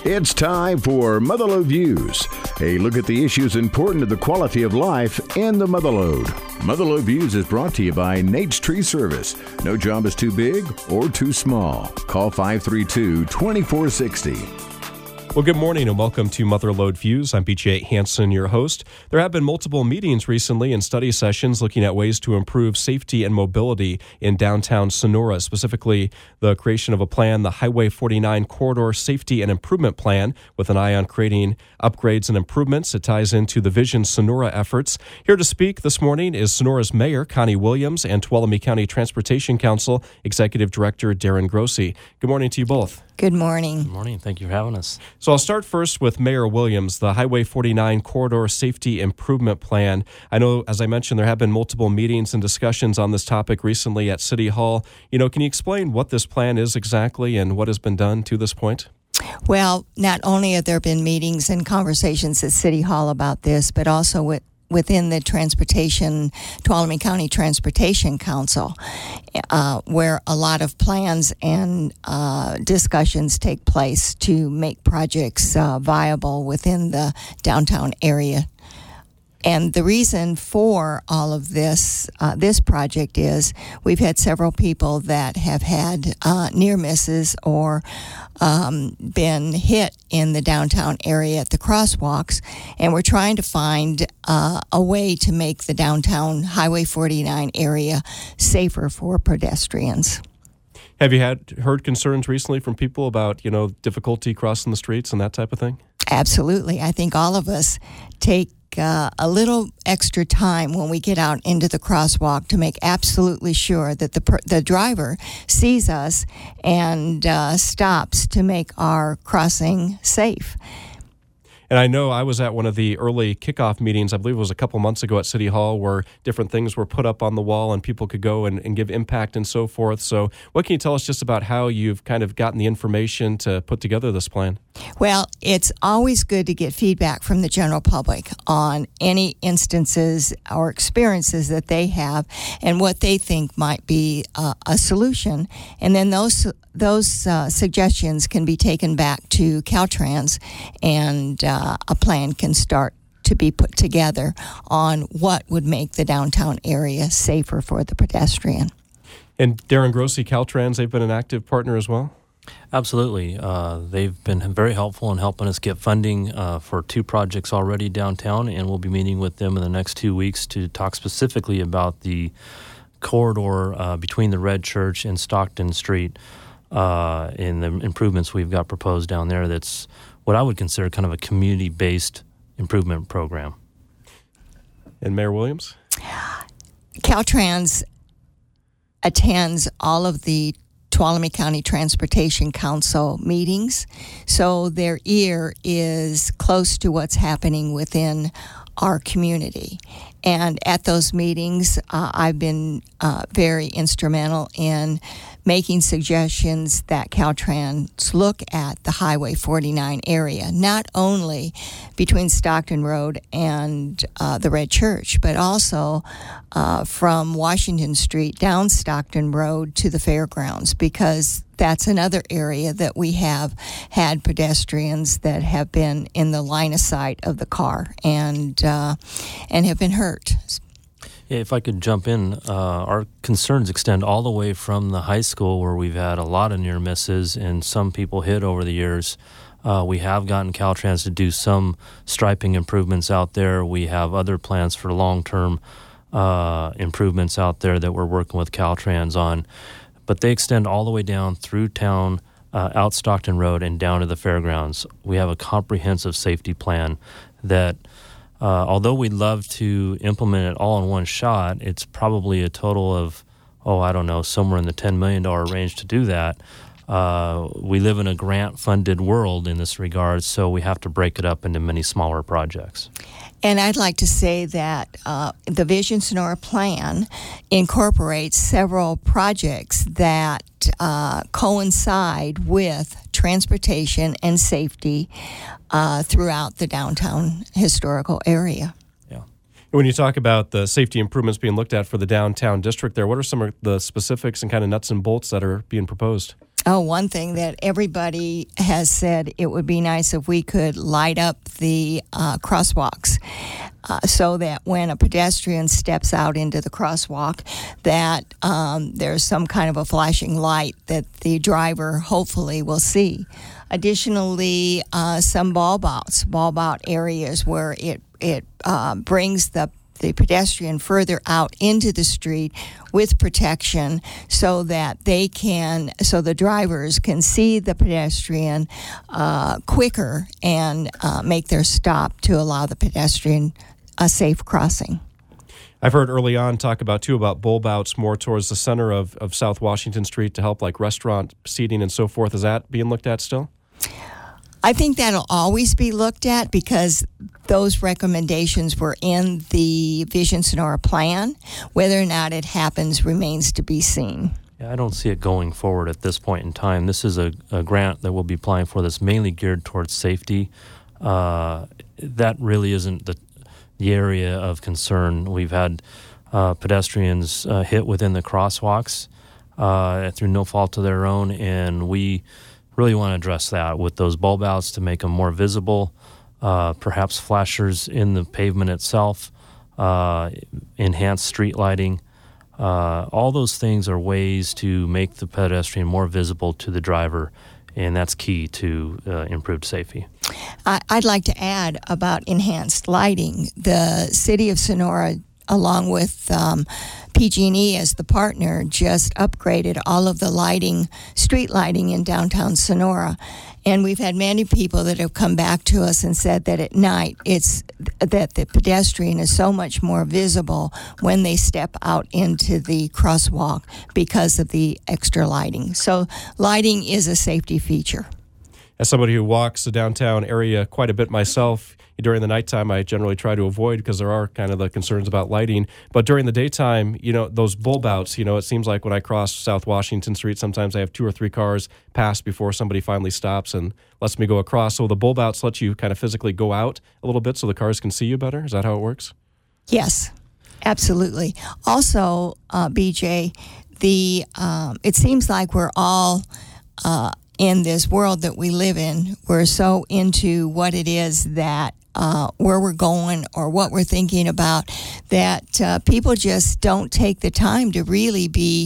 It's time for Motherlode Views, a look at the issues important to the quality of life in the Motherlode. Motherlode Views is brought to you by Nate's Tree Service. No job is too big or too small. Call 532-2460. Well, good morning and welcome to Motherlode Views. I'm BJ Hansen, your host. There have been multiple meetings recently and study sessions looking at ways to improve safety and mobility in downtown Sonora, specifically the creation of a plan, the Highway 49 Corridor Safety and Improvement Plan, with an eye on creating upgrades and improvements. It ties into the Vision Sonora efforts. Here to speak this morning is Sonora's Mayor, Connie Williams, and Tuolumne County Transportation Council Executive Director Darren Grossi. Good morning to you both. Good morning. Good morning. Thank you for having us. So I'll start first with Mayor Williams, the Highway 49 Corridor Safety Improvement Plan. I know, as I mentioned, there have been multiple meetings and discussions on this topic recently at City Hall. Can you explain what this plan is exactly and what has been done to this point? Well, not only have there been meetings and conversations at City Hall about this, but also within the Tuolumne County Transportation Council, where a lot of plans and discussions take place to make projects viable within the downtown area. And the reason for all of this project is we've had several people that have had near misses or been hit in the downtown area at the crosswalks, and we're trying to find a way to make the downtown Highway 49 area safer for pedestrians. Have you heard concerns recently from people about, difficulty crossing the streets and that type of thing? Absolutely. I think all of us take a little extra time when we get out into the crosswalk to make absolutely sure that the driver sees us and stops to make our crossing safe. And I know I was at one of the early kickoff meetings, I believe it was a couple months ago at City Hall, where different things were put up on the wall and people could go and give impact and so forth. So what can you tell us just about how you've kind of gotten the information to put together this plan? Well, it's always good to get feedback from the general public on any instances or experiences that they have and what they think might be a solution. And then those suggestions can be taken back to Caltrans, and a plan can start to be put together on what would make the downtown area safer for the pedestrian. And Darren Grossi, Caltrans, they've been an active partner as well? Absolutely. They've been very helpful in helping us get funding for two projects already downtown, and we'll be meeting with them in the next 2 weeks to talk specifically about the corridor between the Red Church and Stockton Street and the improvements we've got proposed down there. That's what I would consider kind of a community-based improvement program. And Mayor Williams? Caltrans attends all of the Tuolumne County Transportation Council meetings, so their ear is close to what's happening within our community. And at those meetings, I've been very instrumental in making suggestions that Caltrans look at the Highway 49 area, not only between Stockton Road and the Red Church, but also from Washington Street down Stockton Road to the fairgrounds, because that's another area that we have had pedestrians that have been in the line of sight of the car and have been hurt. Yeah, if I could jump in, our concerns extend all the way from the high school, where we've had a lot of near misses and some people hit over the years. We have gotten Caltrans to do some striping improvements out there. We have other plans for long-term improvements out there that we're working with Caltrans on. But they extend all the way down through town, out Stockton Road, and down to the fairgrounds. We have a comprehensive safety plan that, although we'd love to implement it all in one shot, it's probably a total of, somewhere in the $10 million range to do that. We live in a grant-funded world in this regard, so we have to break it up into many smaller projects. And I'd like to say that the Vision Sonora plan incorporates several projects that coincide with transportation and safety throughout the downtown historical area. Yeah. When you talk about the safety improvements being looked at for the downtown district there, what are some of the specifics and kind of nuts and bolts that are being proposed? Oh, one thing that everybody has said, it would be nice if we could light up the crosswalks so that when a pedestrian steps out into the crosswalk, that there's some kind of a flashing light that the driver hopefully will see. Additionally, some bulb out areas where it brings the pedestrian further out into the street with protection so that the drivers can see the pedestrian quicker and make their stop to allow the pedestrian a safe crossing. I've heard early on talk about bulb outs more towards the center of South Washington Street to help like restaurant seating and so forth. Is that being looked at still? I think that'll always be looked at because those recommendations were in the Vision Sonora plan. Whether or not it happens remains to be seen. Yeah, I don't see it going forward at this point in time. This is a grant that we'll be applying for that's mainly geared towards safety. That really isn't the area of concern. We've had pedestrians hit within the crosswalks through no fault of their own, and we really want to address that with those bulb outs to make them more visible, perhaps flashers in the pavement itself, enhanced street lighting. All those things are ways to make the pedestrian more visible to the driver, and that's key to improved safety. I'd like to add about enhanced lighting. The City of Sonora, along with PG&E as the partner, just upgraded all of the lighting, street lighting in downtown Sonora. And we've had many people that have come back to us and said that at night that the pedestrian is so much more visible when they step out into the crosswalk because of the extra lighting. So lighting is a safety feature. As somebody who walks the downtown area quite a bit myself, during the nighttime I generally try to avoid because there are kind of the concerns about lighting. But during the daytime, those bulb outs, it seems like when I cross South Washington Street, sometimes I have 2 or 3 cars pass before somebody finally stops and lets me go across. So the bulb outs let you kind of physically go out a little bit so the cars can see you better. Is that how it works? Yes, absolutely. Also, BJ, it seems like we're all in this world that we live in. We're so into what it is that where we're going or what we're thinking about that people just don't take the time to really be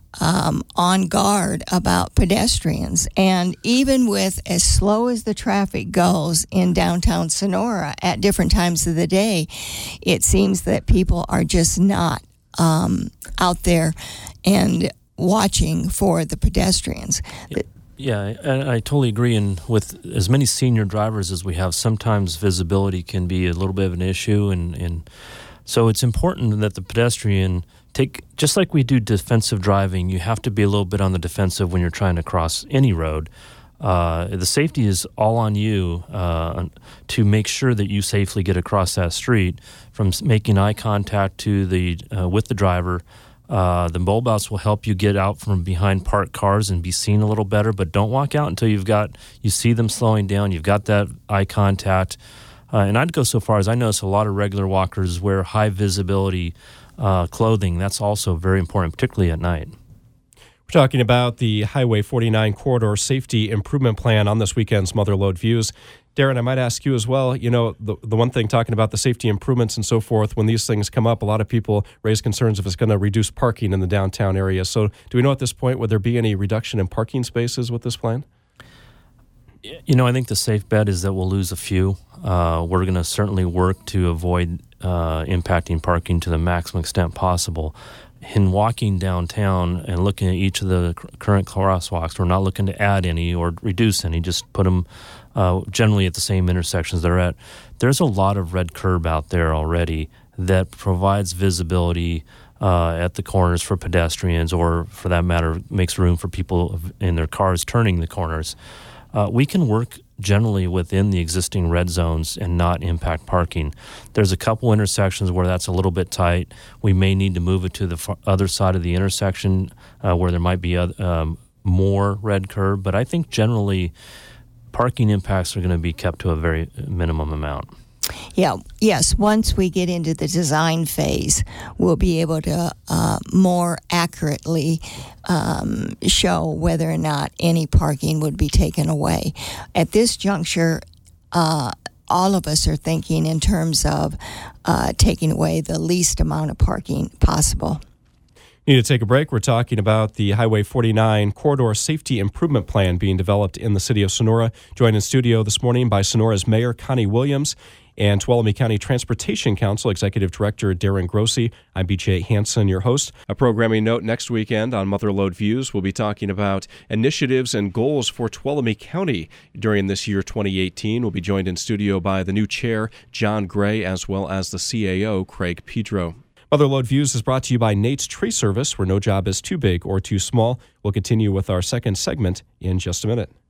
on guard about pedestrians. And even with as slow as the traffic goes in downtown Sonora at different times of the day, it seems that people are just not out there and watching for the pedestrians. Yeah, I totally agree. And with as many senior drivers as we have, sometimes visibility can be a little bit of an issue. And so it's important that the pedestrian just like we do defensive driving, you have to be a little bit on the defensive when you're trying to cross any road. The safety is all on you to make sure that you safely get across that street, from making eye contact to with the driver. The bulb outs will help you get out from behind parked cars and be seen a little better, but don't walk out until you see them slowing down, you've got that eye contact. And I'd go so far as I notice a lot of regular walkers wear high visibility clothing. That's also very important, particularly at night. We're talking about the Highway 49 Corridor Safety Improvement Plan on this weekend's Mother Lode Views. Darren, I might ask you as well, the one thing talking about the safety improvements and so forth, when these things come up, a lot of people raise concerns if it's going to reduce parking in the downtown area. So do we know at this point, would there be any reduction in parking spaces with this plan? I think the safe bet is that we'll lose a few. We're going to certainly work to avoid impacting parking to the maximum extent possible. In walking downtown and looking at each of the current crosswalks, we're not looking to add any or reduce any, just put them generally at the same intersections they're at. There's a lot of red curb out there already that provides visibility at the corners for pedestrians, or for that matter, makes room for people in their cars turning the corners. We can work generally within the existing red zones and not impact parking. There's a couple intersections where that's a little bit tight. We may need to move it to the other side of the intersection where there might be more red curb, but I think generally parking impacts are going to be kept to a very minimum amount. Yeah, yes, once we get into the design phase, we'll be able to more accurately show whether or not any parking would be taken away. At this juncture, all of us are thinking in terms of taking away the least amount of parking possible. Need to take a break. We're talking about the Highway 49 Corridor Safety Improvement Plan being developed in the city of Sonora. Joined in studio this morning by Sonora's Mayor Connie Williams and Tuolumne County Transportation Council Executive Director Darren Grossi. I'm BJ Hansen, your host. A programming note: next weekend on Mother Lode Views, we'll be talking about initiatives and goals for Tuolumne County during this year 2018. We'll be joined in studio by the new chair, John Gray, as well as the CAO, Craig Pedro. Mother Lode Views is brought to you by Nate's Tree Service, where no job is too big or too small. We'll continue with our second segment in just a minute.